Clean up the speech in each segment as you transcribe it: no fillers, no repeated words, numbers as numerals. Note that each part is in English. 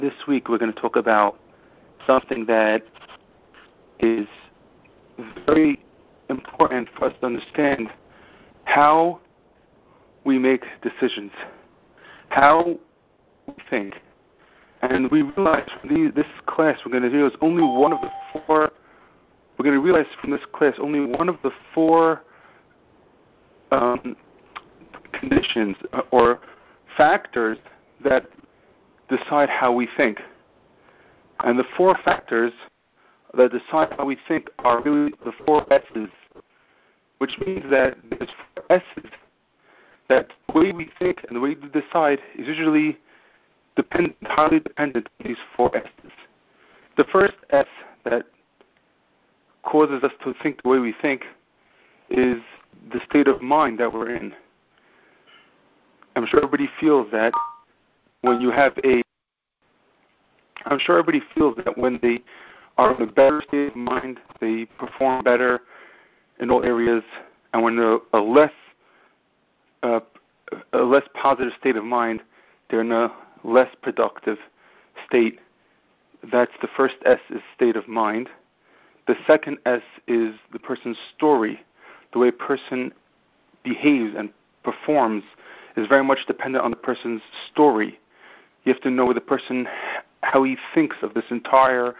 This week we're going to talk about something that is very important for us to understand: how we make decisions, how we think. And we realize from this class we're going to do is only one of the four. We're going to realize from this class only one of the four conditions or factors that decide how we think. And the four factors that decide how we think are really the four S's, which means that there's four S's that the way we think and the way we decide is usually entirely dependent on these four S's. The first S that causes us to think the way we think is the state of mind that we're in. I'm sure everybody feels that when they are in a better state of mind, they perform better in all areas, and when they're a less positive state of mind, they're in a less productive state. That's the first S, is state of mind. The second S is the person's story. The way a person behaves and performs is very much dependent on the person's story. You have to know the person, how he thinks of this entire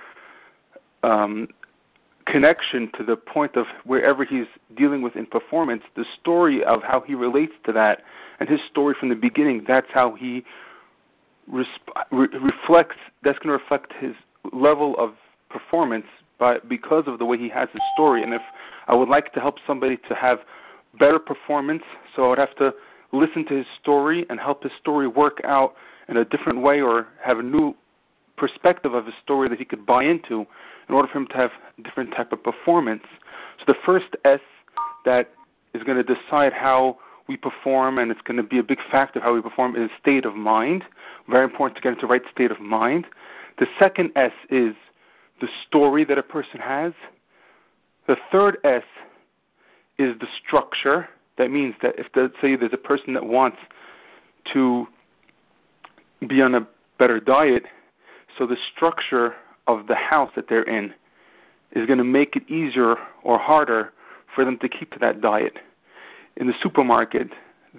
connection to the point of wherever he's dealing with in performance, the story of how he relates to that, and his story from the beginning, that's how he reflects, that's going to reflect his level of performance because of the way he has his story. And if I would like to help somebody to have better performance, so I would have to listen to his story and help his story work out in a different way, or have a new perspective of his story that he could buy into in order for him to have a different type of performance. So the first S that is going to decide how we perform, and it's going to be a big factor of how we perform, is state of mind. Very important to get into the right state of mind. The second S is the story that a person has. The third S is the structure. That means that if, say, there's a person that wants to be on a better diet, so the structure of the house that they're in is going to make it easier or harder for them to keep to that diet. In the supermarkets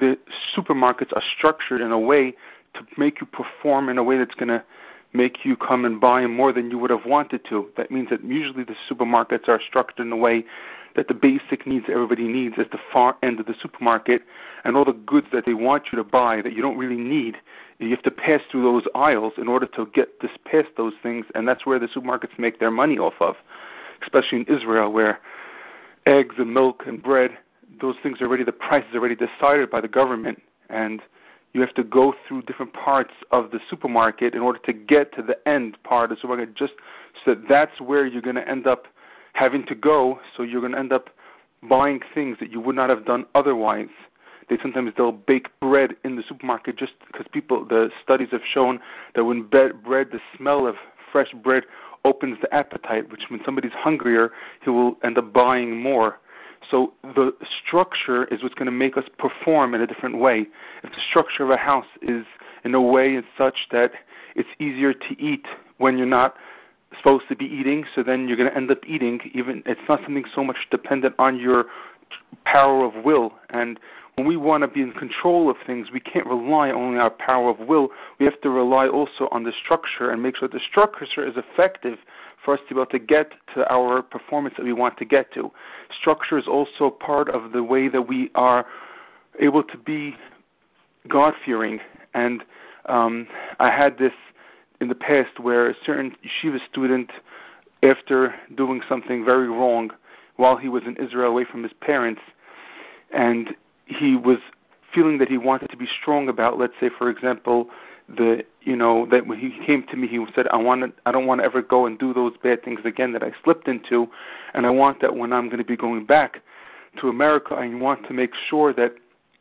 are structured in a way to make you perform in a way that's going to make you come and buy more than you would have wanted to. That means that usually the supermarkets are structured in a way that the basic needs everybody needs is the far end of the supermarket, and all the goods that they want you to buy that you don't really need, you have to pass through those aisles in order to get this past those things, and that's where the supermarkets make their money off of, especially in Israel, where eggs and milk and bread, those things are already, the price is already decided by the government, and you have to go through different parts of the supermarket in order to get to the end part of the supermarket, just so that's where you're going to end up having to go, so you're going to end up buying things that you would not have done otherwise. They'll bake bread in the supermarket just because the studies have shown that when bread, the smell of fresh bread opens the appetite, which when somebody's hungrier, he will end up buying more. So the structure is what's going to make us perform in a different way. If the structure of a house is in a way it's such that it's easier to eat when you're not supposed to be eating, so then you're going to end up eating. Even it's not something so much dependent on your power of will. And when we want to be in control of things, we can't rely only on our power of will. We have to rely also on the structure and make sure the structure is effective for us to be able to get to our performance that we want to get to. Structure is also part of the way that we are able to be God-fearing. And I had this in the past where a certain yeshiva student, after doing something very wrong while he was in Israel away from his parents, and he was feeling that he wanted to be strong about, let's say, for example, that when he came to me, he said, I don't want to ever go and do those bad things again that I slipped into, and I want that when I'm going to be going back to America, I want to make sure that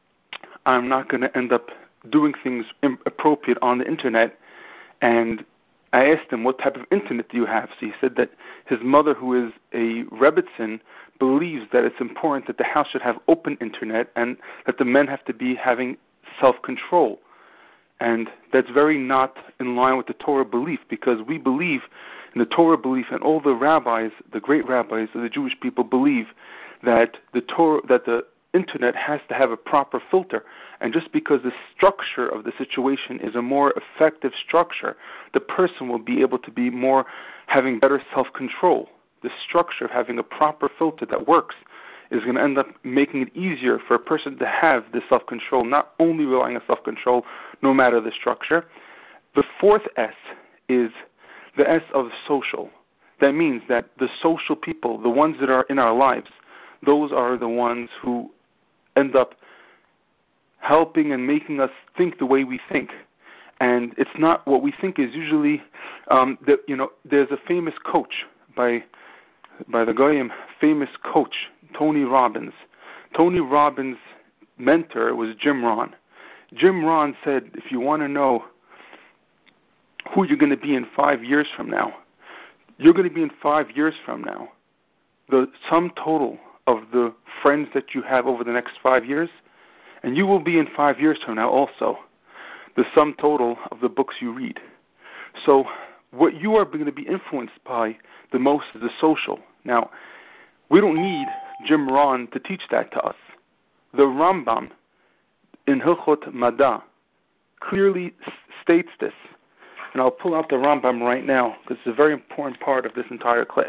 I'm not going to end up doing things inappropriate on the internet. And I asked him, what type of internet do you have? So he said that his mother, who is a Rebbitzin, believes that it's important that the house should have open internet and that the men have to be having self-control. And that's very not in line with the Torah belief, because we believe in the Torah belief, and all the rabbis, the great rabbis of the Jewish people, believe that the internet has to have a proper filter. And just because the structure of the situation is a more effective structure, the person will be able to be more, having better self-control. The structure of having a proper filter that works is going to end up making it easier for a person to have the self-control, not only relying on self-control no matter the structure. The fourth S is the S of social. That means that the social people, the ones that are in our lives, those are the ones who end up helping and making us think the way we think. And it's not what we think is usually, there's a famous coach by the Goyim, famous coach, Tony Robbins. Tony Robbins' mentor was Jim Rohn. Jim Rohn said, if you want to know who you're going to be in 5 years from now, you're going to be in 5 years from now the sum total of the friends that you have over the next 5 years, and you will be in 5 years from now also the sum total of the books you read. So what you are going to be influenced by the most is the social. Now, we don't need Jim Rohn to teach that to us. The Rambam in Hilchot Mada clearly states this. And I'll pull out the Rambam right now because it's a very important part of this entire class.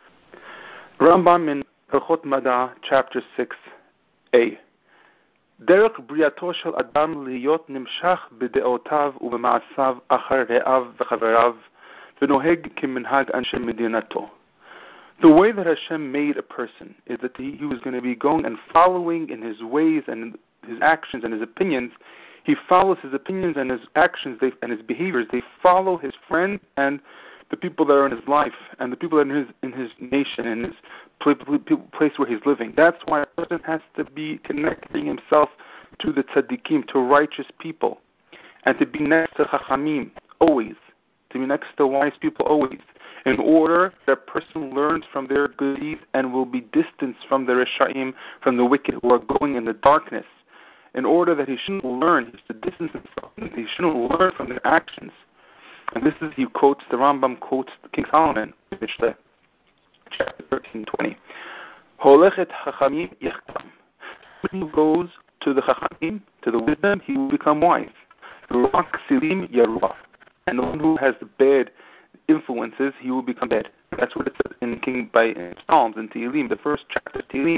Rambam in Hilchot Mada, chapter 6a. דרך בריאתו של אדם להיות נמשך בדעותיו ובמעשיו אחר רעיו וחבריו ונוהג כמנהג אנשי מדינתו. The way that Hashem made a person is that he was going to be going and following in his ways and his actions and his opinions. He follows his opinions and his actions and his behaviors. They follow his friends and the people that are in his life and the people that are in his nation and his place where he's living. That's why a person has to be connecting himself to the tzaddikim, to righteous people, and to be next to chachamim always, to be next to wise people always, in order that a person learns from their good deeds and will be distanced from the reshaim, from the wicked who are going in the darkness, in order that he shouldn't learn, he should distance himself, he shouldn't learn from their actions. And this is, the Rambam quotes King Solomon, Mishle, chapter 13:20. Holechet chachamim yechtam. When he goes to the chachamim, to the wisdom, he will become wise. Ruach silim yaruah. And the one who has the bad influences, he will become bad. That's what it says in Psalms, in Tehillim, the first chapter of Tehillim.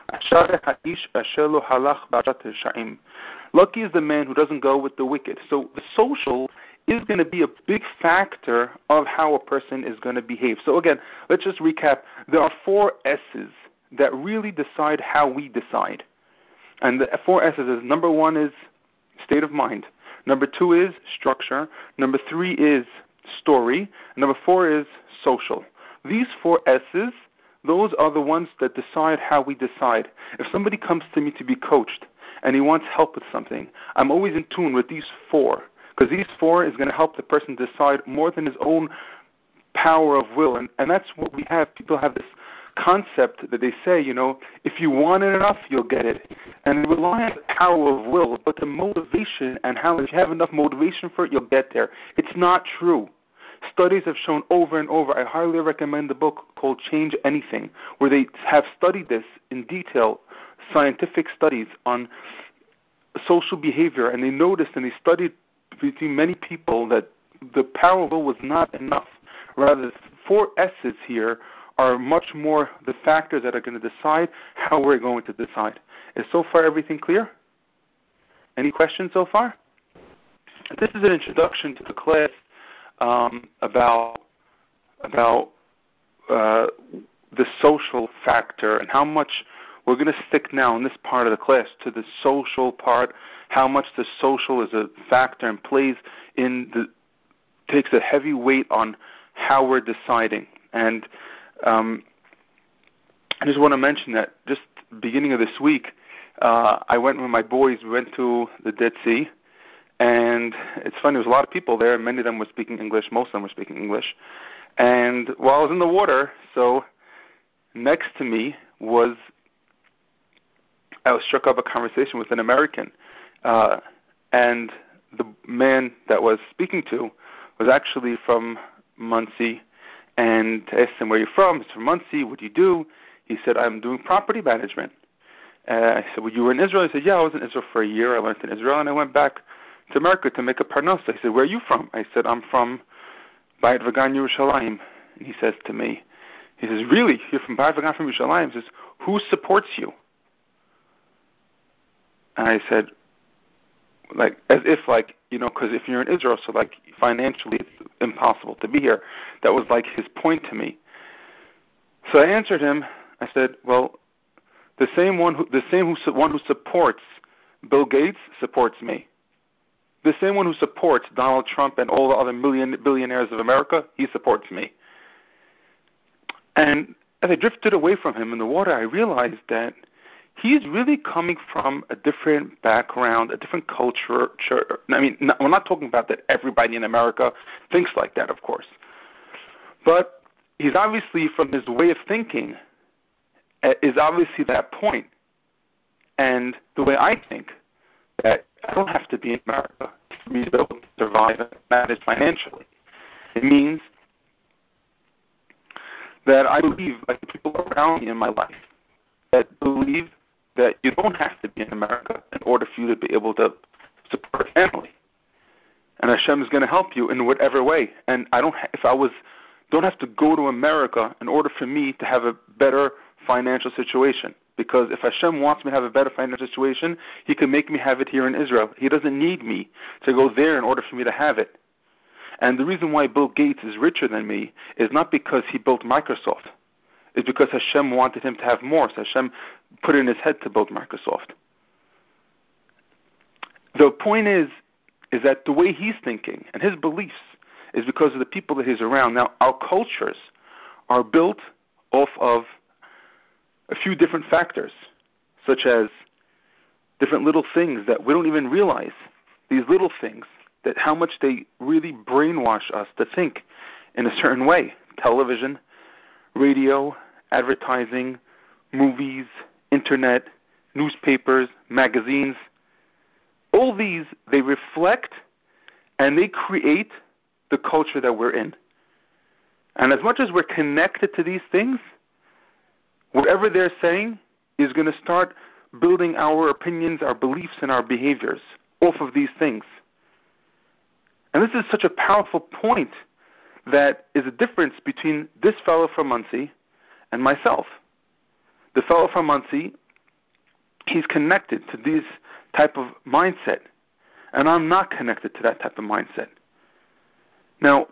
Lucky is the man who doesn't go with the wicked. So the social is going to be a big factor of how a person is going to behave. So again, let's just recap. There are 4 S's that really decide how we decide. And the 4 S's is, number 1 is state of mind. Number 2 is structure. Number 3 is story. Number 4 is social. These 4 S's, those are the ones that decide how we decide. If somebody comes to me to be coached and he wants help with something, I'm always in tune with these 4, because these 4 is going to help the person decide more than his own power of will. And that's what we have. People have this concept that they say, if you want it enough, you'll get it. And they rely on the power of will, but the motivation and how, if you have enough motivation for it, you'll get there. It's not true. Studies have shown over and over. I highly recommend the book called Change Anything, where they have studied this in detail, scientific studies on social behavior, and they noticed and they studied between many people that the power of will was not enough. Rather, the 4 S's here are much more the factors that are going to decide how we're going to decide. Is so far everything clear? Any questions so far? This is an introduction to the class about the social factor and how much we're going to stick now in this part of the class to the social part, how much the social is a factor and takes a heavy weight on how we're deciding. And I just want to mention that just beginning of this week, I went with my boys. We went to the Dead Sea, and it's funny. There was a lot of people there. Many of them were speaking English. Most of them were speaking English. And while I was in the water, so next to me I was struck up a conversation with an American, and the man that was speaking to was actually from Monsey, and I asked him, where are you from? He's from Monsey. What do you do? He said, I'm doing property management. I said, well, you were in Israel? He said, yeah, I was in Israel for a year. I went in Israel, and I went back to America to make a parnasa. He said, where are you from? I said, I'm from Bayit Vagan, Yerushalayim. And he says to me, he says, really? You're from Bayit Vagan, from Yerushalayim? He says, who supports you? And I said, like, as if, like, you know, because if you're in Israel, so, like, financially it's impossible to be here. That was, like, his point to me. So I answered him. I said, well, the one who supports Bill Gates supports me. The same one who supports Donald Trump and all the other billionaires of America, he supports me. And as I drifted away from him in the water, I realized that he's really coming from a different background, a different culture. I mean, we're not talking about that everybody in America thinks like that, of course. But he's obviously, from his way of thinking, is obviously that point. And the way I think, that I don't have to be in America for me to be able to survive and manage financially. It means that I believe, like the people around me in my life, that believe that you don't have to be in America in order for you to be able to support a family. And Hashem is going to help you in whatever way. And don't have to go to America in order for me to have a better financial situation. Because if Hashem wants me to have a better financial situation, He can make me have it here in Israel. He doesn't need me to go there in order for me to have it. And the reason why Bill Gates is richer than me is not because he built Microsoft. It's because Hashem wanted him to have more. So Hashem put it in his head to build Microsoft. The point is that the way he's thinking and his beliefs is because of the people that he's around. Now, our cultures are built off of a few different factors, such as different little things that we don't even realize. These little things, that how much they really brainwash us to think in a certain way. Television, radio, advertising, movies, internet, newspapers, magazines. All these, they reflect and they create the culture that we're in. And as much as we're connected to these things, whatever they're saying is going to start building our opinions, our beliefs, and our behaviors off of these things. And this is such a powerful point that is a difference between this fellow from Monsey and myself. The fellow from Monsey, he's connected to this type of mindset, and I'm not connected to that type of mindset. Now,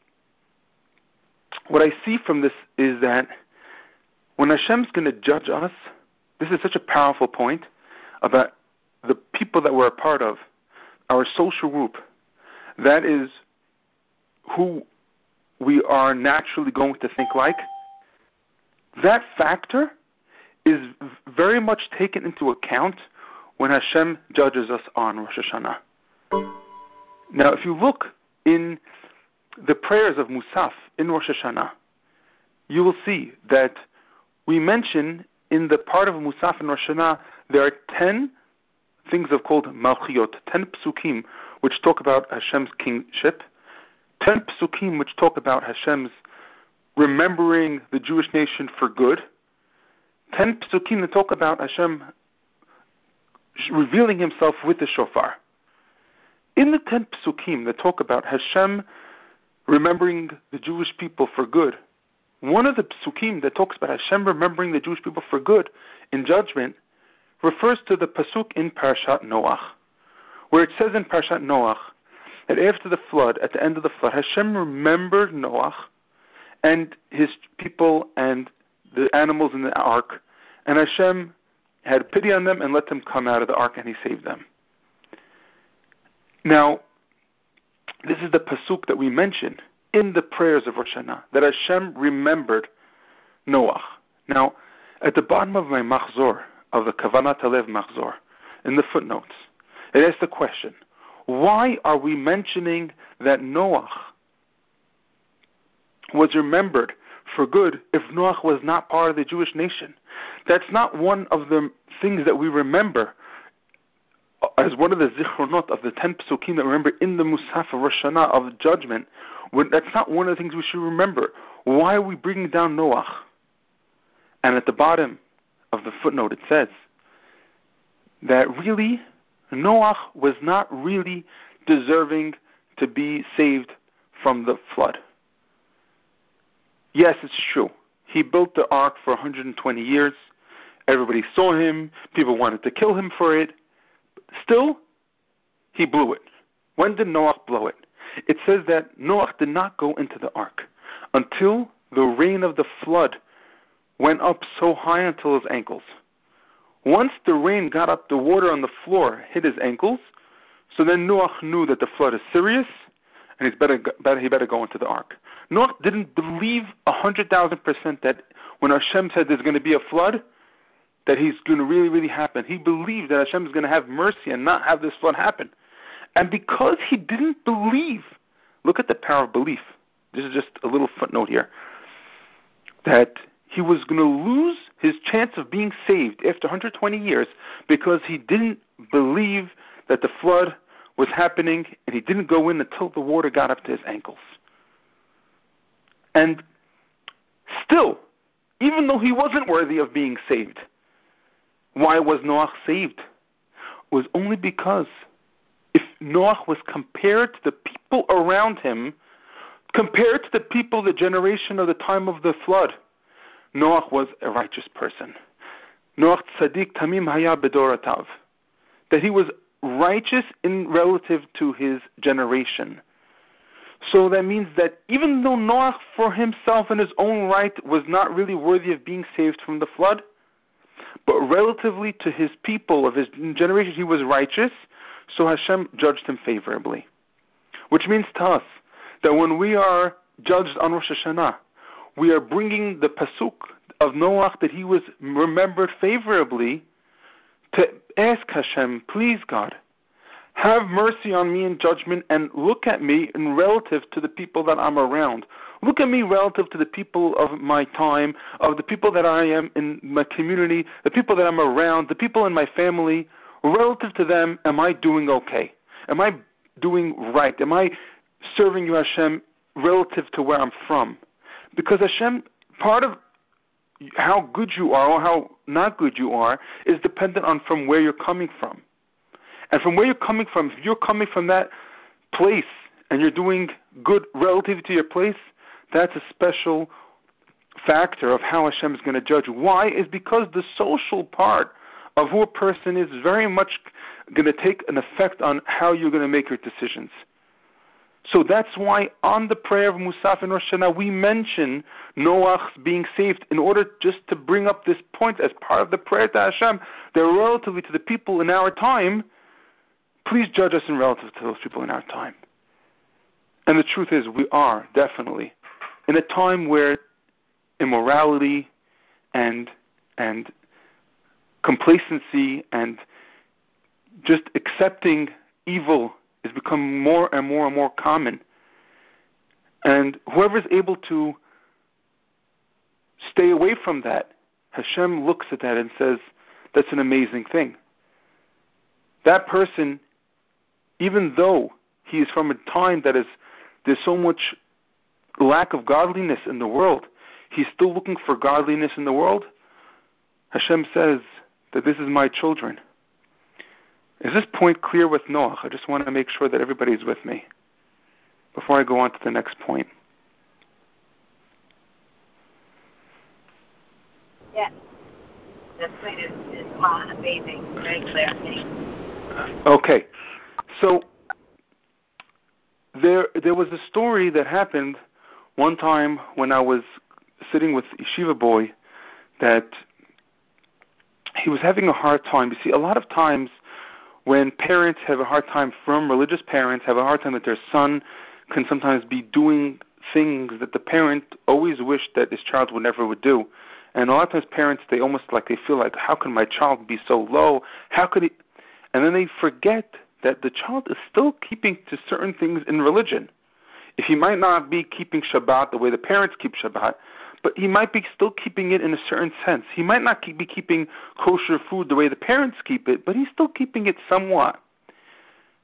what I see from this is that when Hashem's going to judge us, this is such a powerful point about the people that we're a part of, our social group. That is who we are naturally going to think like. That factor is very much taken into account when Hashem judges us on Rosh Hashanah. Now, if you look in the prayers of Musaf in Rosh Hashanah, you will see that we mention in the part of Musaf in Rosh Hashanah, there are 10 things called Malchiyot, 10 psukim, which talk about Hashem's kingship, 10 psukim which talk about Hashem's remembering the Jewish nation for good, 10 psukim that talk about Hashem revealing Himself with the shofar. In the 10 psukim that talk about Hashem remembering the Jewish people for good, one of the psukim that talks about Hashem remembering the Jewish people for good in judgment refers to the pasuk in Parashat Noach, where it says in Parashat Noach that after the flood, at the end of the flood, Hashem remembered Noach and his people and the animals in the ark, and Hashem had pity on them and let them come out of the ark, and He saved them. Now, this is the pasuk that we mention in the prayers of Rosh Hashanah, that Hashem remembered Noach. Now, at the bottom of my machzor, of the Kavanat Halev machzor, in the footnotes, it asks the question, why are we mentioning that Noach was remembered for good if Noach was not part of the Jewish nation? That's not one of the things that we remember as one of the zichronot of the 10 psukim that we remember in the Musaf of Rosh Hashanah of judgment, that's not one of the things we should remember. Why are we bringing down Noach? And at the bottom of the footnote it says that really Noach was not really deserving to be saved from the flood. Yes, it's true. He built the ark for 120 years. Everybody saw him. People wanted to kill him for it. Still, he blew it. When did Noach blow it? It says that Noach did not go into the ark until the rain of the flood went up so high until his ankles. Once the rain got up, the water on the floor hit his ankles, so then Noach knew that the flood is serious, and he better go into the ark. Noach didn't believe 100,000% that when Hashem said there's going to be a flood, that he's going to really, really happen. He believed that Hashem is going to have mercy and not have this flood happen. And because he didn't believe, look at the power of belief. This is just a little footnote here, that he was going to lose his chance of being saved after 120 years because he didn't believe that the flood was happening, and he didn't go in until the water got up to his ankles. And still, even though he wasn't worthy of being saved, why was Noach saved? It was only because if Noach was compared to the people around him, compared to the people, the generation of the time of the flood, Noach was a righteous person. Noach tzaddik tamim haya bedoratav. That he was righteous in relative to his generation. So that means that even though Noach for himself in his own right was not really worthy of being saved from the flood, but relatively to his people of his generation, he was righteous, so Hashem judged him favorably. Which means to us that when we are judged on Rosh Hashanah, we are bringing the pasuk of Noach that he was remembered favorably to ask Hashem, please God, have mercy on me in judgment and look at me in relative to the people that I'm around. Look at me relative to the people of my time, of the people that I am in my community, the people that I'm around, the people in my family. Relative to them, am I doing okay? Am I doing right? Am I serving you, Hashem, relative to where I'm from? Because Hashem, part of how good you are or how not good you are is dependent on from where you're coming from. And from where you're coming from, if you're coming from that place and you're doing good relative to your place, that's a special factor of how Hashem is going to judge. Why? Is because the social part of who a person is very much going to take an effect on how you're going to make your decisions. So that's why on the prayer of Musaf and Rosh Hashanah, we mention Noach being saved in order just to bring up this point as part of the prayer to Hashem, that relatively to the people in our time, please judge us in relative to those people in our time. And the truth is, we are definitely in a time where immorality and complacency and just accepting evil has become more and more and more common. And whoever is able to stay away from that, Hashem looks at that and says, that's an amazing thing. That person, even though he is from a time that there's so much lack of godliness in the world, he's still looking for godliness in the world. Hashem says that this is my children. Is this point clear with Noach? I just want to make sure that everybody's with me before I go on to the next point. Yes. That point is amazing. Very clear. Okay. So there was a story that happened one time when I was sitting with Yeshiva boy that he was having a hard time. You see, a lot of times when parents have a hard time, from religious parents have a hard time that their son can sometimes be doing things that the parent always wished that his child would do. And a lot of times parents, they feel like, how can my child be so low? How could he? And then they forget that the child is still keeping to certain things in religion. If he might not be keeping Shabbat the way the parents keep Shabbat, but he might be still keeping it in a certain sense. He might not be keeping kosher food the way the parents keep it, but he's still keeping it somewhat.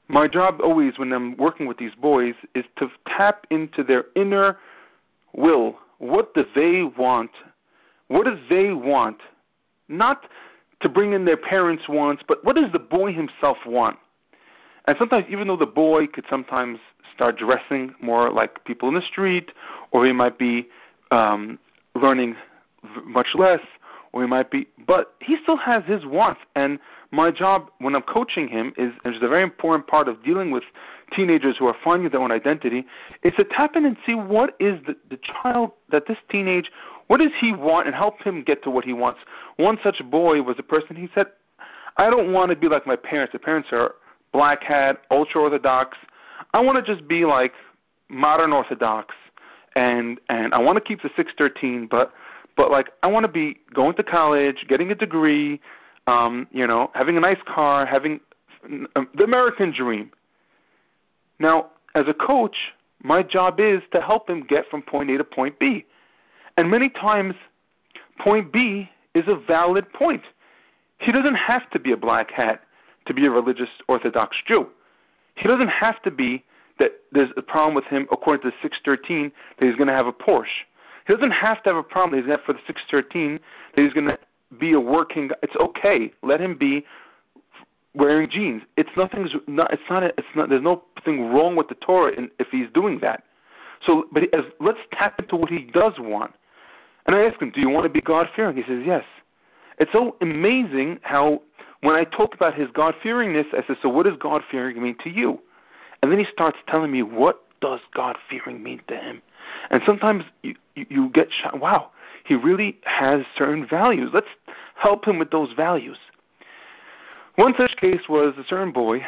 My job always when I'm working with these boys is to tap into their inner will. What do they want? What do they want? Not to bring in their parents' wants, but what does the boy himself want? And sometimes, even though the boy could sometimes start dressing more like people in the street, or he might be learning much less, or he might be, but he still has his wants. And my job when I'm coaching him is a very important part of dealing with teenagers who are finding their own identity, is to tap in and see what is the child, that this teenage, what does he want, and help him get to what he wants. One such boy was a person, he said, I don't want to be like my parents. The parents are black hat, ultra-Orthodox. I want to just be like modern Orthodox, and I want to keep the 613, but like I want to be going to college, getting a degree, having a nice car, having the American dream. Now, as a coach, my job is to help him get from point A to point B. And many times, point B is a valid point. He doesn't have to be a black hat to be a religious Orthodox Jew. He doesn't have to be that there's a problem with him, according to the 613, that he's going to have a Porsche. He doesn't have to have a problem that he's going to have for the 613, that he's going to be a working guy. It's okay. Let him be wearing jeans. There's nothing wrong with the Torah if he's doing that. So, let's tap into what he does want. And I asked him, do you want to be God-fearing? He says, yes. It's so amazing how when I talk about his God-fearingness, I said, so what does God-fearing mean to you? And then he starts telling me, what does God-fearing mean to him? And sometimes you get shocked, wow, he really has certain values. Let's help him with those values. One such case was a certain boy,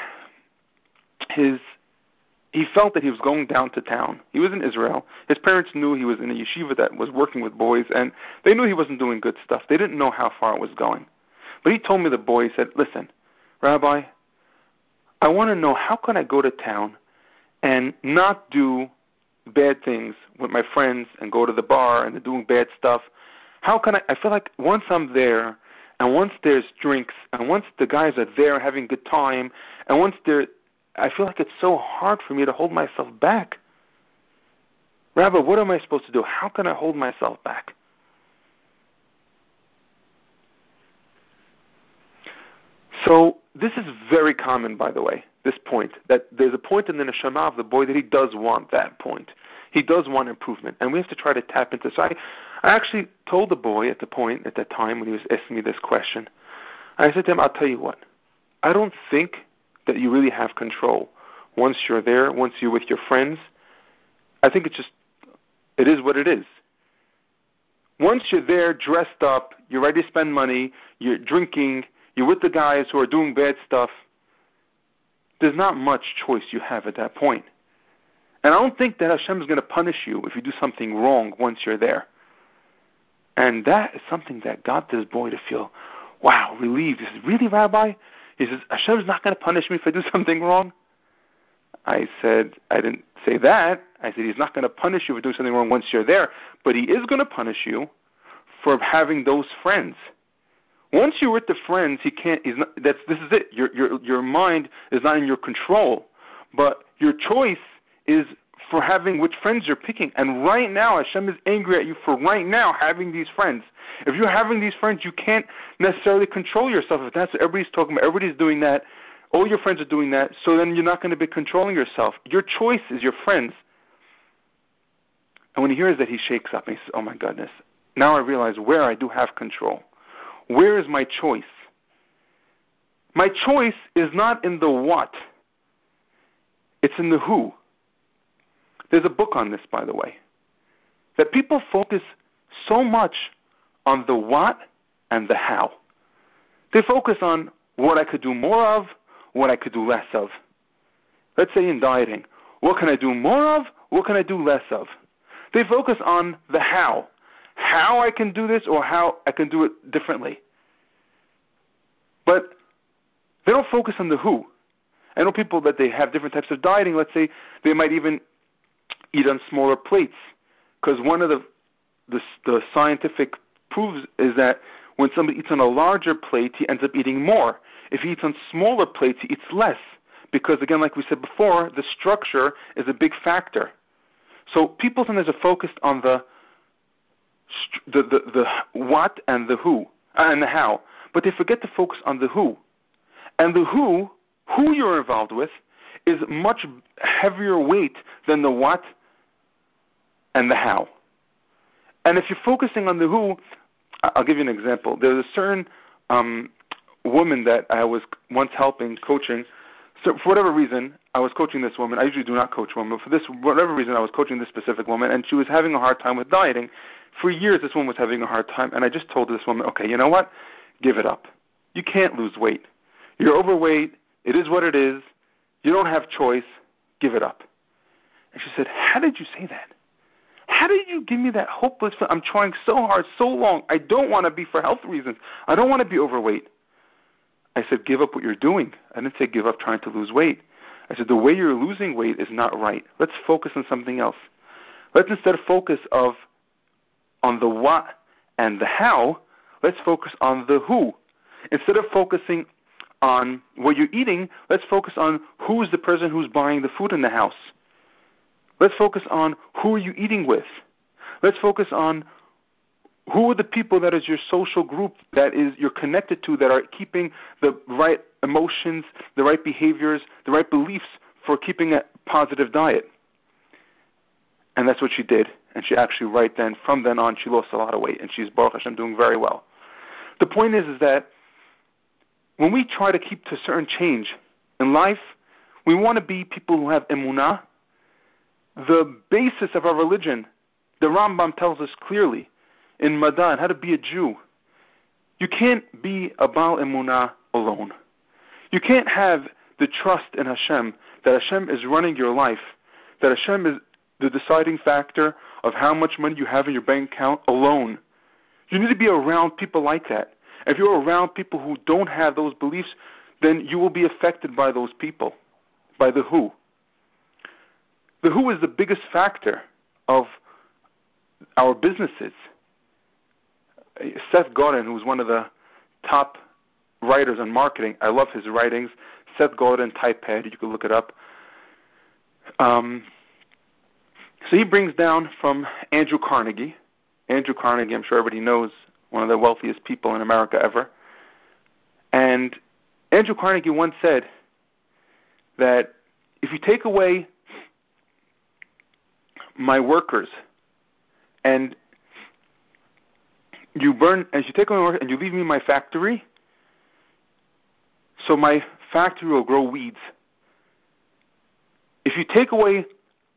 he felt that he was going down to town. He was in Israel. His parents knew he was in a yeshiva that was working with boys, and they knew he wasn't doing good stuff. They didn't know how far it was going. But he told me, the boy, he said, listen, Rabbi, I want to know, how can I go to town and not do bad things with my friends and go to the bar and they're doing bad stuff? How can I feel like once I'm there, and once there's drinks, and once the guys are there having a good time, and once I feel like it's so hard for me to hold myself back. Rabbi, what am I supposed to do? How can I hold myself back? So this is very common, by the way, this point, that there's a point in the neshama of the boy that he does want that point. He does want improvement, and we have to try to tap into. So I actually told the boy at that time when he was asking me this question, I said to him, I'll tell you what, I don't think that you really have control. Once you're there, once you're with your friends, I think it is what it is. Once you're there, dressed up, you're ready to spend money, you're drinking, you're with the guys who are doing bad stuff, there's not much choice you have at that point. And I don't think that Hashem is going to punish you if you do something wrong once you're there. And that is something that got this boy to feel, wow, relieved. He says, really, Rabbi? He says, Hashem is not going to punish me if I do something wrong? I said, I didn't say that. I said, he's not going to punish you for doing something wrong once you're there, but he is going to punish you for having those friends. Once you're with the friends, he can't. This is it. Your mind is not in your control, but your choice is for having which friends you're picking. And right now, Hashem is angry at you for right now having these friends. If you're having these friends, you can't necessarily control yourself. If that's what everybody's talking about, everybody's doing that, all your friends are doing that, so then you're not going to be controlling yourself. Your choice is your friends. And when he hears that, he shakes up and he says, oh my goodness, now I realize where I do have control. Where is my choice? My choice is not in the what. It's in the who. There's a book on this, by the way, that people focus so much on the what and the how. They focus on what I could do more of, what I could do less of. Let's say in dieting, what can I do more of, what can I do less of? They focus on the how I can do this or how I can do it differently. But they don't focus on the who. I know people that they have different types of dieting. Let's say they might even eat on smaller plates, because one of the scientific proofs is that when somebody eats on a larger plate, he ends up eating more. If he eats on smaller plates, he eats less, because, again, like we said before, the structure is a big factor. So people sometimes are focused on the what and the who and the how, but they forget to focus on the who. And the who you're involved with, is much heavier weight than the what and the how. And if you're focusing on the who, I'll give you an example. There's a certain woman that I was once helping, coaching. So for whatever reason, I was coaching this woman. I usually do not coach women, but for whatever reason, I was coaching this specific woman, and she was having a hard time with dieting. For years, this woman was having a hard time, and I just told this woman, okay, you know what? Give it up. You can't lose weight. You're overweight. It is what it is. You don't have choice. Give it up. And she said, how did you say that? How did you give me that hopeless feeling? I'm trying so hard, so long. I don't want to be for health reasons. I don't want to be overweight. I said, give up what you're doing. I didn't say give up trying to lose weight. I said, the way you're losing weight is not right. Let's focus on something else. Let's instead of focus on the what and the how, let's focus on the who. Instead of focusing on what you're eating, let's focus on who's the person who's buying the food in the house. Let's focus on who are you eating with. Let's focus on who are the people that is your social group that is you're connected to that are keeping the right emotions, the right behaviors, the right beliefs for keeping a positive diet. And that's what she did. And she actually from then on, she lost a lot of weight. And she's, Baruch Hashem, doing very well. The point is that when we try to keep to a certain change in life, we want to be people who have emunah. The basis of our religion, the Rambam tells us clearly in Madan, how to be a Jew. You can't be a Baal Emunah alone. You can't have the trust in Hashem, that Hashem is running your life, that Hashem is the deciding factor of how much money you have in your bank account alone. You need to be around people like that. If you're around people who don't have those beliefs, then you will be affected by those people, by the who. The who is the biggest factor of our businesses. Seth Godin, who's one of the top writers on marketing, I love his writings. Seth Godin, Typepad, you can look it up. So he brings down from Andrew Carnegie. Andrew Carnegie, I'm sure everybody knows, one of the wealthiest people in America ever. And Andrew Carnegie once said that if you take away my workers and you take away my workers and you leave me my factory, so my factory will grow weeds. If you take away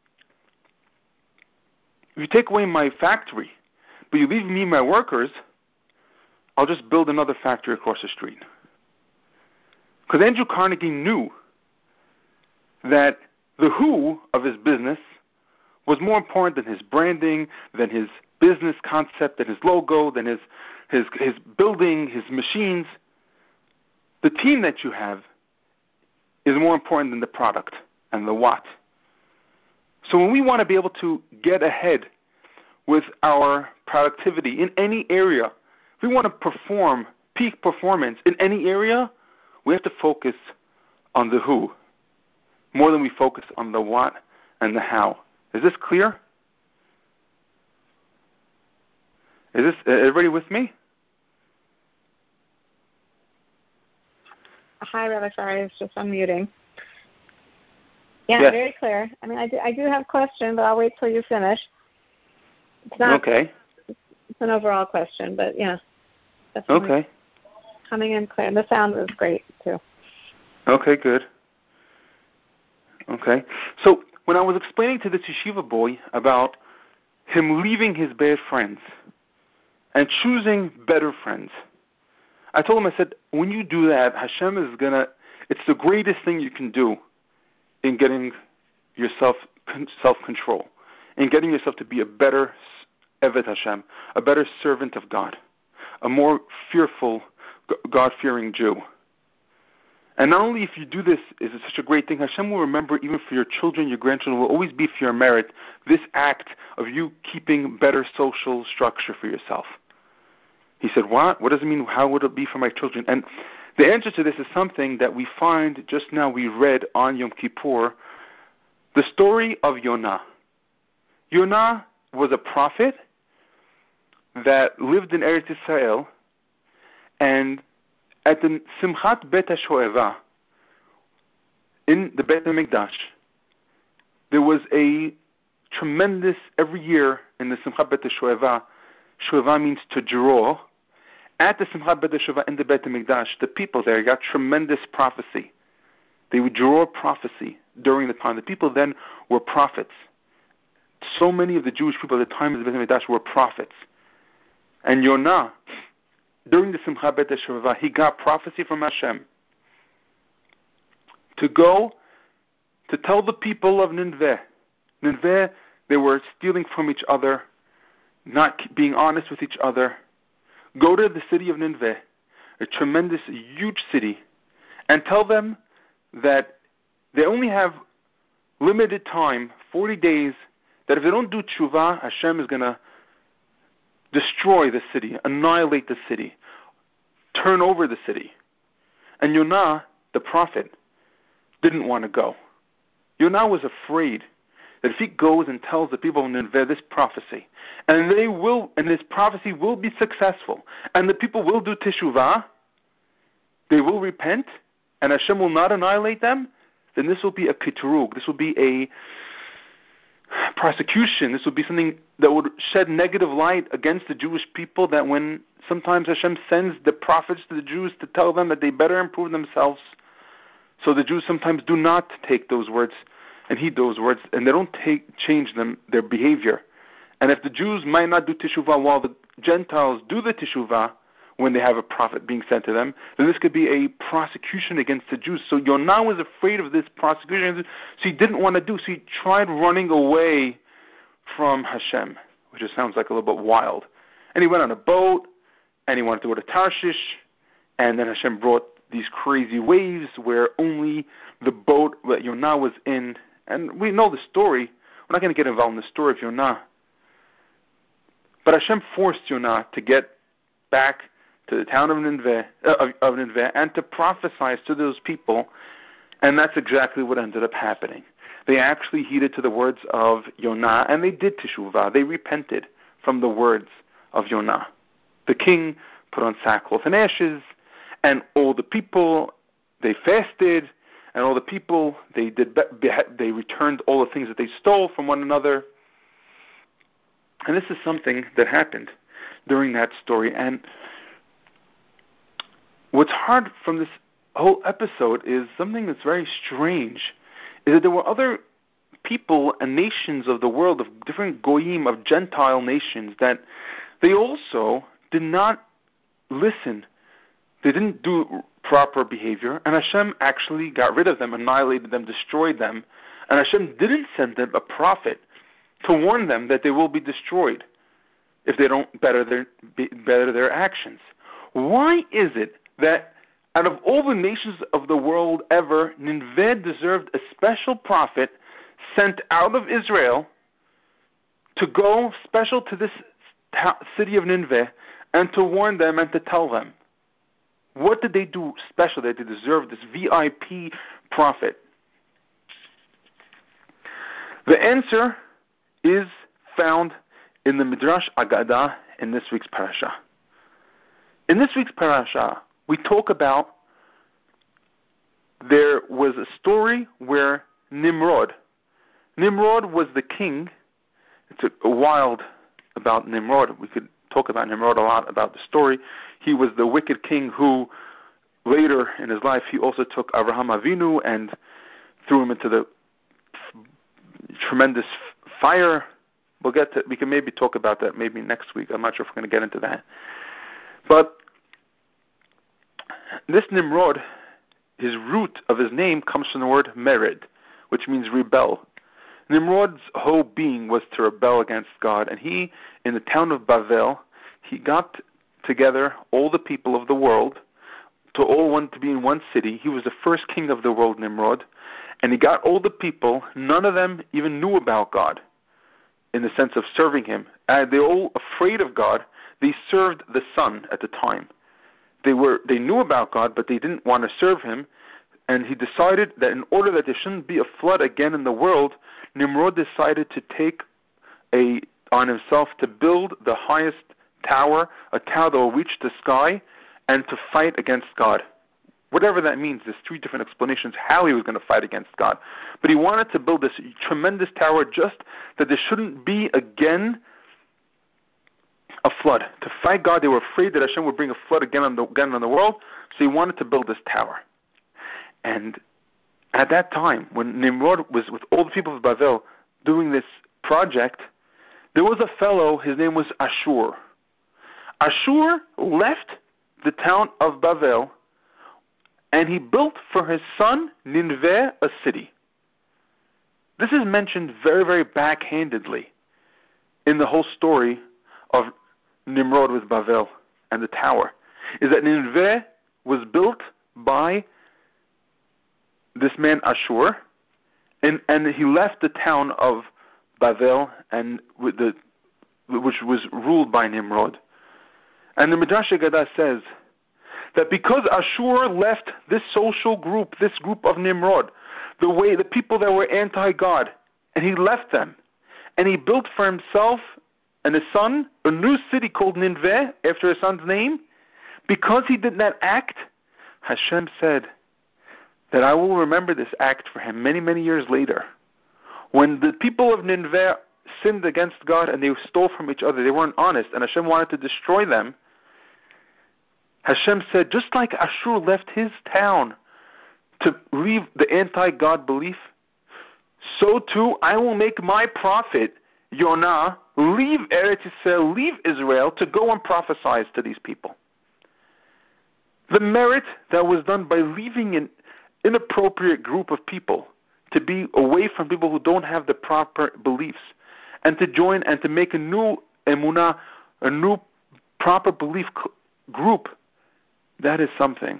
my factory, but you leave me my workers, I'll just build another factory across the street. Because Andrew Carnegie knew that the who of his business was more important than his branding, than his business concept, than his logo, than his building, his machines. The team that you have is more important than the product and the what. So when we want to be able to get ahead with our productivity in any area, if we want to perform peak performance in any area, we have to focus on the who more than we focus on the what and the how. Is this clear? Is this everybody with me? Hi, Rabbi. Sorry, I was just unmuting. Yeah, yes. Very clear. I mean, I do have a question, but I'll wait till you finish. It's not okay. It's an overall question, but yeah. Definitely okay. Coming in clear. And the sound was great, too. Okay, good. Okay. So when I was explaining to this yeshiva boy about him leaving his bad friends and choosing better friends, I told him, I said, when you do that, Hashem is it's the greatest thing you can do in getting yourself self-control, in getting yourself to be a better Evet Hashem, a better servant of God, a more fearful, God-fearing Jew. And not only if you do this is it such a great thing, Hashem will remember even for your children, your grandchildren, will always be for your merit, this act of you keeping better social structure for yourself. He said, what? What does it mean? How would it be for my children? And The answer to this is something that we find just now. We read on Yom Kippur, the story of Yonah. Yonah was a prophet that lived in Eretz Israel, and at the Simchat Bet HaShoeva, in the Beit HaMikdash, there was a tremendous, every year in the Simchat Bet HaShoeva, Shoeva means to draw. At the Simchat Bet HaShoeva in the Beit HaMikdash, the people there got tremendous prophecy. They would draw prophecy during the time. The people then were prophets. So many of the Jewish people at the time of the Beit HaMikdash were prophets. And Yonah, during the Simchat Bet HaShoeva, he got prophecy from Hashem to go to tell the people of Nineveh. Nineveh, they were stealing from each other, not being honest with each other. Go to the city of Nineveh, a tremendous, huge city, and tell them that they only have limited time, 40 days, that if they don't do tshuva, Hashem is going to destroy the city, annihilate the city, turn over the city. And Yonah, the prophet, didn't want to go. Yonah was afraid that if he goes and tells the people of Nineveh this prophecy, and they will, and this prophecy will be successful, and the people will do teshuvah, they will repent, and Hashem will not annihilate them, then this will be a kitrug, this will be a prosecution, this will be something that would shed negative light against the Jewish people, that when sometimes Hashem sends the prophets to the Jews to tell them that they better improve themselves, so the Jews sometimes do not take those words and heed those words, and they don't change their behavior. And if the Jews might not do teshuvah while the Gentiles do the teshuvah when they have a prophet being sent to them, then this could be a prosecution against the Jews. So Yonah was afraid of this prosecution, so he didn't want to do. So he tried running away from Hashem, which just sounds like a little bit wild. And he went on a boat, and he wanted to go to Tarshish, and then Hashem brought these crazy waves where only the boat that Yonah was in, and we know the story. We're not going to get involved in the story of Yonah. But Hashem forced Yonah to get back to the town of Nineveh and to prophesy to those people, and that's exactly what ended up happening. They actually heeded to the words of Yonah, and they did teshuvah. They repented from the words of Yonah. The king put on sackcloth and ashes, and all the people, they fasted, and all the people, they returned all the things that they stole from one another. And this is something that happened during that story. And what's hard from this whole episode is something that's very strange, is that there were other people and nations of the world, of different goyim, of Gentile nations, that they also did not listen. They didn't do proper behavior, and Hashem actually got rid of them, annihilated them, destroyed them, and Hashem didn't send them a prophet to warn them that they will be destroyed if they don't better their actions. Why is it that out of all the nations of the world ever, Nineveh deserved a special prophet sent out of Israel to go special to this city of Nineveh and to warn them and to tell them? What did they do special that they deserved this VIP prophet? The answer is found in the Midrash Agadah in this week's parasha. In this week's parasha, we talk about there was a story where Nimrod was the king. It's a wild about Nimrod. We could talk about Nimrod a lot, about the story. He was the wicked king who later in his life he also took Avraham Avinu and threw him into the tremendous fire. We can maybe talk about that maybe next week. I'm not sure if we're going to get into that. But this Nimrod, his root of his name comes from the word mered, which means rebel. Nimrod's whole being was to rebel against God, and he, in the town of Bavel, he got together all the people of the world to all want to be in one city. He was the first king of the world, Nimrod, and he got all the people. None of them even knew about God in the sense of serving him. They were all afraid of God. They served the sun at the time. they knew about God, but they didn't want to serve him. And he decided that in order that there shouldn't be a flood again in the world, Nimrod decided to take on himself to build the highest tower, a tower that will reach the sky, and to fight against God. Whatever that means, there's 3 different explanations how he was going to fight against God. But he wanted to build this tremendous tower just that there shouldn't be again a flood. To fight God, they were afraid that Hashem would bring a flood again on the world, so he wanted to build this tower. And at that time, when Nimrod was with all the people of Bavel doing this project, there was a fellow, his name was Ashur. Ashur left the town of Bavel, and he built for his son Nineveh a city. This is mentioned very, very backhandedly in the whole story of Nimrod with Bavel and the tower, is that Nineveh was built by this man Ashur, and he left the town of Bavel and which was ruled by Nimrod. And the Midrash Haggadah says that because Ashur left this social group, this group of Nimrod, the people that were anti-God, and he left them, and he built for himself and his son a new city called Nineveh after his son's name, because he did that act, Hashem said that I will remember this act for him many, many years later. When the people of Nineveh sinned against God and they stole from each other, they weren't honest, and Hashem wanted to destroy them, Hashem said, just like Ashur left his town to leave the anti-God belief, so too I will make my prophet, Yonah, leave Eretz Yisrael, leave Israel, to go and prophesy to these people. The merit that was done by leaving an inappropriate group of people to be away from people who don't have the proper beliefs, and to join and to make a new emunah, a new proper belief group, that is something.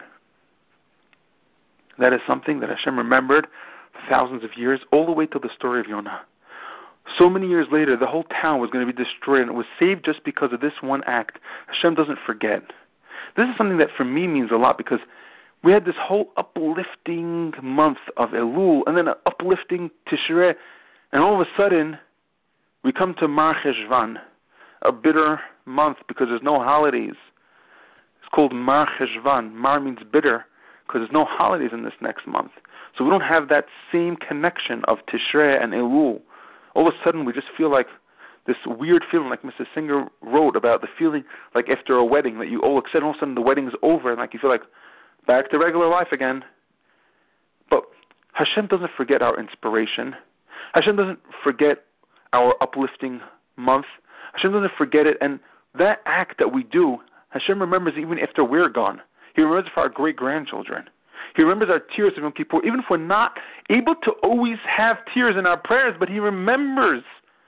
That is something that Hashem remembered for thousands of years, all the way to the story of Yonah. So many years later, the whole town was going to be destroyed, and it was saved just because of this one act. Hashem doesn't forget. This is something that for me means a lot, because we had this whole uplifting month of Elul, and then an uplifting Tishrei, and all of a sudden, we come to Mar Cheshvan, a bitter month because there's no holidays. It's called Mar Cheshvan. Mar means bitter because there's no holidays in this next month. So we don't have that same connection of Tishrei and Elul. All of a sudden, we just feel like this weird feeling, like Mr. Singer wrote about the feeling like after a wedding that you all accept, all of a sudden the wedding's over, and like you feel like back to regular life again. But Hashem doesn't forget our inspiration. Hashem doesn't forget our uplifting month. Hashem doesn't forget it, and that act that we do, Hashem remembers even after we're gone. He remembers for our great-grandchildren. He remembers our tears of Yom Kippur, even if we're not able to always have tears in our prayers, but He remembers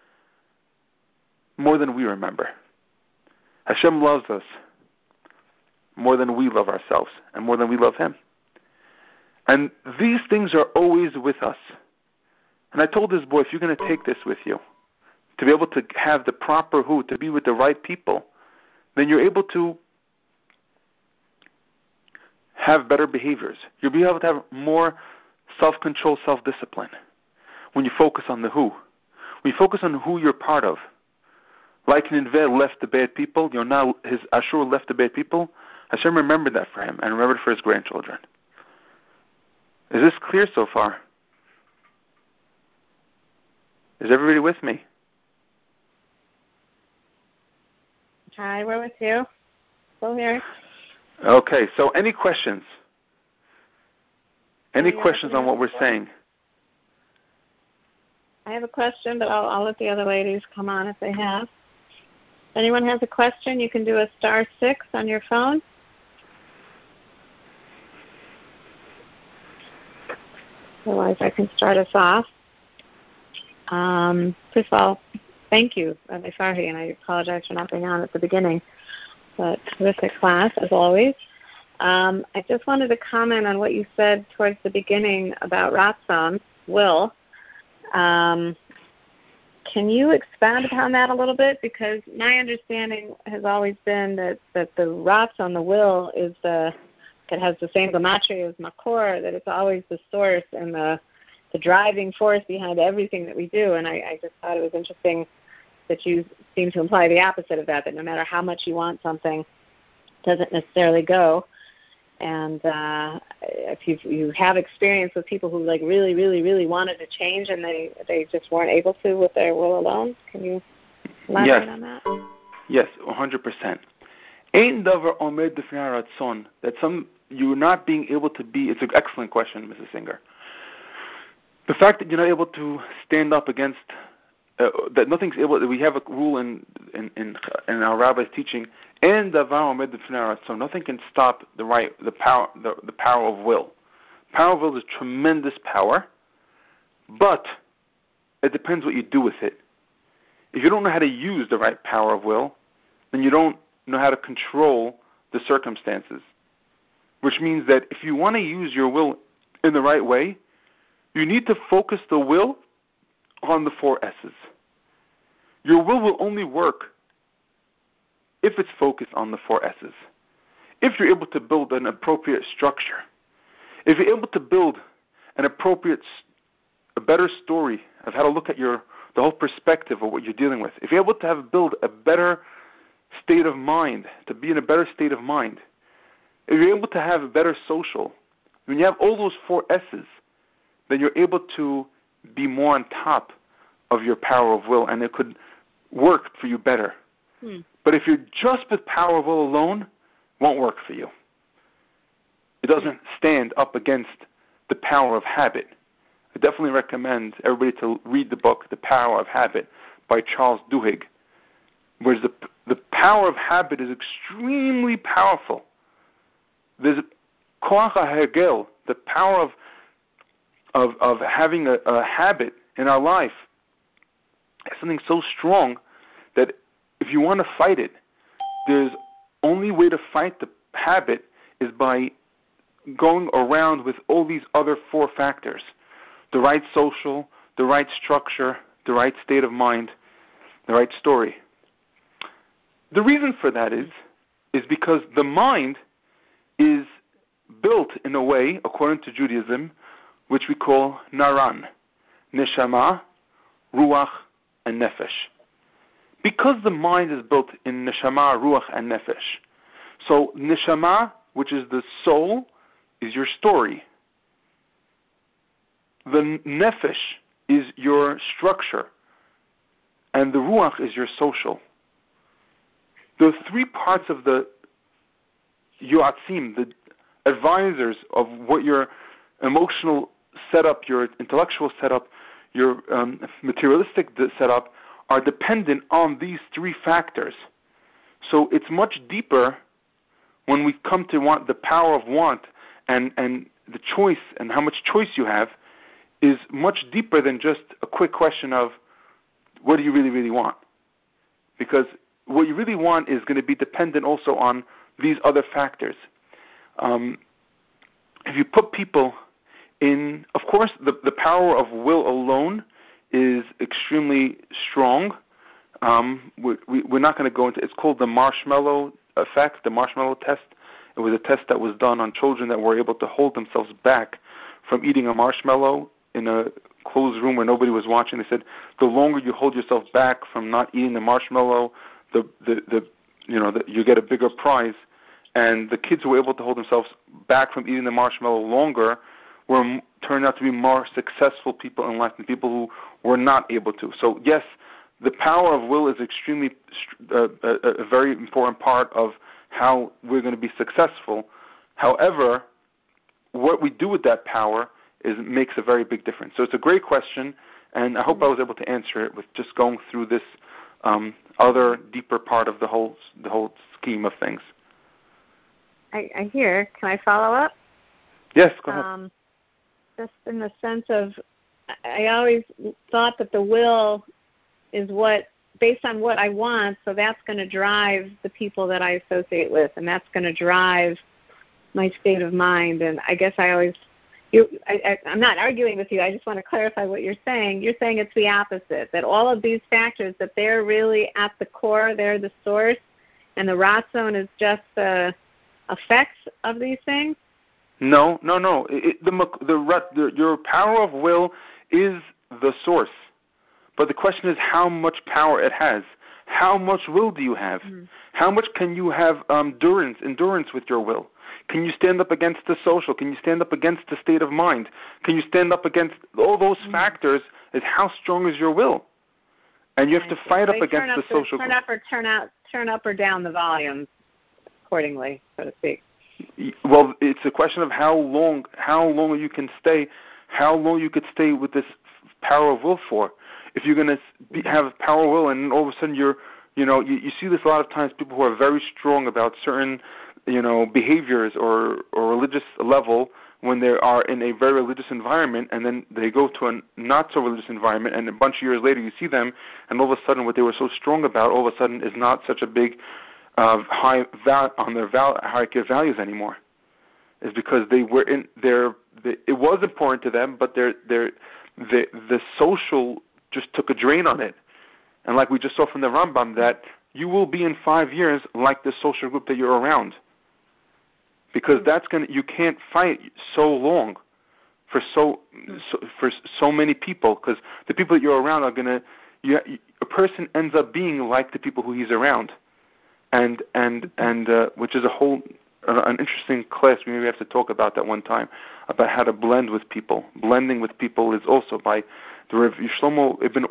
more than we remember. Hashem loves us more than we love ourselves, and more than we love Him. And these things are always with us. And I told this boy, if you're going to take this with you, to be able to have the proper to be with the right people, then you're able to have better behaviors. You'll be able to have more self-control, self-discipline when you focus on the who. When you focus on who you're part of. Like Nineveh left the bad people, his Ashur left the bad people, Hashem remembered that for him and remembered for his grandchildren. Is this clear so far? Is everybody with me? Hi, we're with you. Still here. Okay, so any questions? Any questions on what we're saying? I have a question, but I'll let the other ladies come on if they have. If anyone has a question, you can do a *6 on your phone. Otherwise, I can start us off. First of all, thank you, Rabbi Farhi, and I apologize for not being on at the beginning. But terrific class, as always. I just wanted to comment on what you said towards the beginning about Ratzon, will. Can you expand upon that a little bit? Because my understanding has always been that the Ratzon, the will, is it has the same gematria as Makor, that it's always the source and the driving force behind everything that we do. And I just thought it was interesting that you seem to imply the opposite of that no matter how much you want something, it doesn't necessarily go. And if you have experience with people who like really, really, really wanted to change and they just weren't able to with their will alone, can you elaborate on that? Yes, 100%. Ein davar omed b'fnei haratzon, that you're not being able to be. It's an excellent question, Mrs. Singer. The fact that you're not able to stand up against that nothing's able. We have a rule in our rabbi's teaching. And nothing can stop the power of will. Power of will is tremendous power, but it depends what you do with it. If you don't know how to use the right power of will, then you don't know how to control the circumstances. Which means that if you want to use your will in the right way, you need to focus the will on the 4 S's. Your will only work if it's focused on the 4 S's. If you're able to build an appropriate structure, if you're able to build an appropriate, a better story of how to look at the whole perspective of what you're dealing with, if you're able to build a better state of mind, to be in a better state of mind, if you're able to have a better social, when you have all those 4 S's, then you're able to be more on top of your power of will, and it could work for you better. But if you're just with power of will alone, it won't work for you. It doesn't stand up against the power of habit. I definitely recommend everybody to read the book, The Power of Habit, by Charles Duhigg, where the power of habit is extremely powerful. There's koach ha'hegel, the power of having a habit in our life, something so strong that if you want to fight it, there's only way to fight the habit is by going around with all these other 4 factors: the right social, the right structure, the right state of mind, the right story. The reason for that is because the mind is built in a way, according to Judaism, which we call naran, neshama, ruach, and nefesh. Because the mind is built in neshama, ruach, and nefesh. So neshama, which is the soul, is your story. The nefesh is your structure. And the ruach is your social. The 3 parts of the yoatzim, the advisors of what your emotional setup, your intellectual setup, your materialistic setup, are dependent on these 3 factors. So it's much deeper when we come to want the power of want and the choice and how much choice you have is much deeper than just a quick question of what do you really, really want? Because what you really want is going to be dependent also on these other factors. If you put people in, of course, the power of will alone is extremely strong. We're not going to go into. It's called the marshmallow effect, the marshmallow test. It was a test that was done on children that were able to hold themselves back from eating a marshmallow in a closed room where nobody was watching. They said the longer you hold yourself back from not eating the marshmallow, you get a bigger prize. And the kids who were able to hold themselves back from eating the marshmallow longer turned out to be more successful people in life than people who were not able to. So yes, the power of will is extremely a very important part of how we're going to be successful. However, what we do with that power makes a very big difference. So it's a great question, and I hope I was able to answer it with just going through this other deeper part of the whole scheme of things. I hear. Can I follow up? Yes, go ahead. Just in the sense of, I always thought that the will is based on what I want, so that's going to drive the people that I associate with, and that's going to drive my state of mind. And I guess I always I'm not arguing with you. I just want to clarify what you're saying. You're saying it's the opposite, that all of these factors, that they're really at the core, they're the source, and the ratzon is just the effects of these things? No. Your power of will is the source. But the question is how much power it has. How much will do you have? Mm-hmm. How much can you have endurance with your will? Can you stand up against the social? Can you stand up against the state of mind? Can you stand up against all those factors? Is how strong is your will? And you have to fight up against the social. Turn up or down the volume accordingly, so to speak. Well, it's a question of how long you can stay, how long you could stay with this power of will for. If you're going to have power of will, and all of a sudden you see this a lot of times. People who are very strong about certain behaviors or religious level when they are in a very religious environment, and then they go to a not so religious environment, and a bunch of years later you see them, and all of a sudden what they were so strong about all of a sudden is not such a big high on their hierarchy of values anymore. Is because they were in their it was important to them, but the social just took a drain on it. And like we just saw from the Rambam, that you will be in 5 years like the social group that you're around. Because you can't fight so long for so many people, because the people that you're around are a person ends up being like the people who he's around. And which is an interesting class. We maybe have to talk about that one time, about how to blend with people. Blending with people is also by the Rav Shlomo Ibn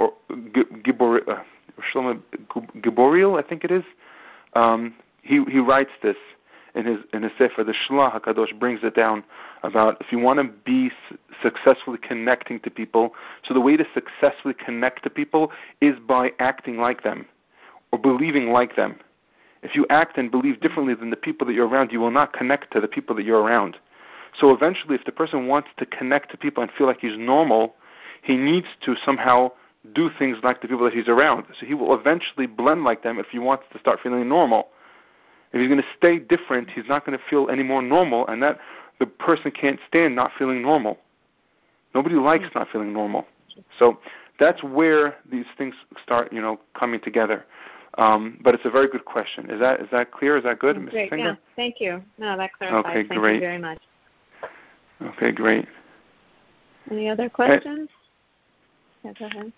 Giboriel, I think it is. He writes this in his sefer. The Shlah Hakadosh brings it down about if you want to be successfully connecting to people. So the way to successfully connect to people is by acting like them or believing like them. If you act and believe differently than the people that you're around, you will not connect to the people that you're around. So eventually, if the person wants to connect to people and feel like he's normal, he needs to somehow do things like the people that he's around. So he will eventually blend like them if he wants to start feeling normal. If he's going to stay different, he's not going to feel any more normal, and that the person can't stand not feeling normal. Nobody likes not feeling normal. So that's where these things start, coming together. But it's a very good question. Is that clear? Is that good, Mrs. Great. Singer? Yeah, thank you. No, that clarifies. Okay, thank great. you very much. Okay, great. Any other questions? Yeah, go ahead.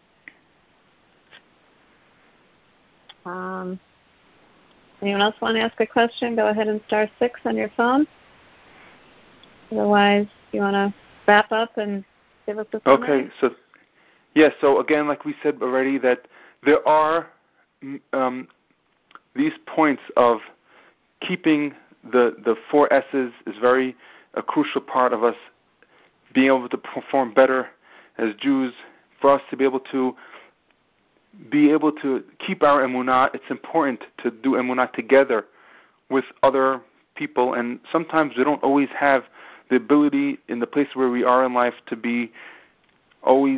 Anyone else want to ask a question? Go ahead and star 6 on your phone. Otherwise, you want to wrap up and give us a summary? Okay, so again, like we said already, that there are these points of keeping the 4 S's is a crucial part of us being able to perform better as Jews. For us to be able to keep our emunah, it's important to do emunah together with other people, and sometimes we don't always have the ability in the place where we are in life to be always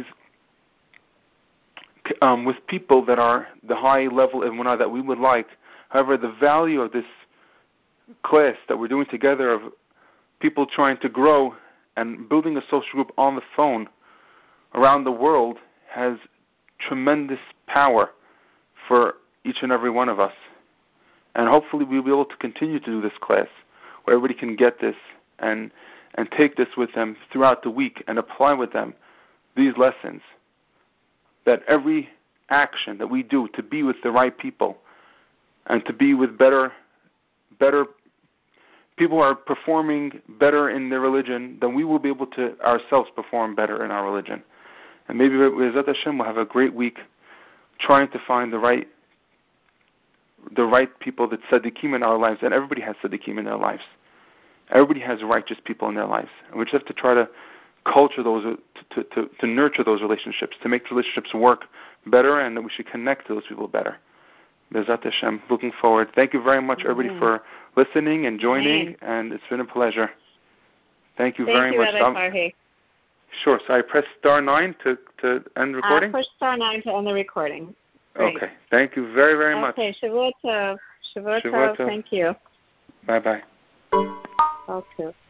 with people that are the high level of emunah that we would like. However, the value of this class that we're doing together of people trying to grow and building a social group on the phone around the world has tremendous power for each and every one of us. And hopefully we'll be able to continue to do this class where everybody can get this and take this with them throughout the week and apply with them these lessons. That every action that we do to be with the right people and to be with better people who are performing better in their religion, then we will be able to ourselves perform better in our religion. And maybe B'ezrat Hashem will have a great week trying to find the right people, that tzaddikim in our lives, and everybody has tzaddikim in their lives. Everybody has righteous people in their lives. And we just have to try to culture those, to nurture those relationships, to make relationships work better, and that we should connect to those people better. B'ezrat Hashem, looking forward. Thank you very much, everybody, for listening and joining, and it's been a pleasure. Thank you very much. Rabbi Farhi. Sure. So I press star 9 to end recording? Push star 9 to end the recording. Great. Okay. Thank you very, very much. Okay. Shavua Tov. Shavua Tov. Thank you. Bye-bye. Okay.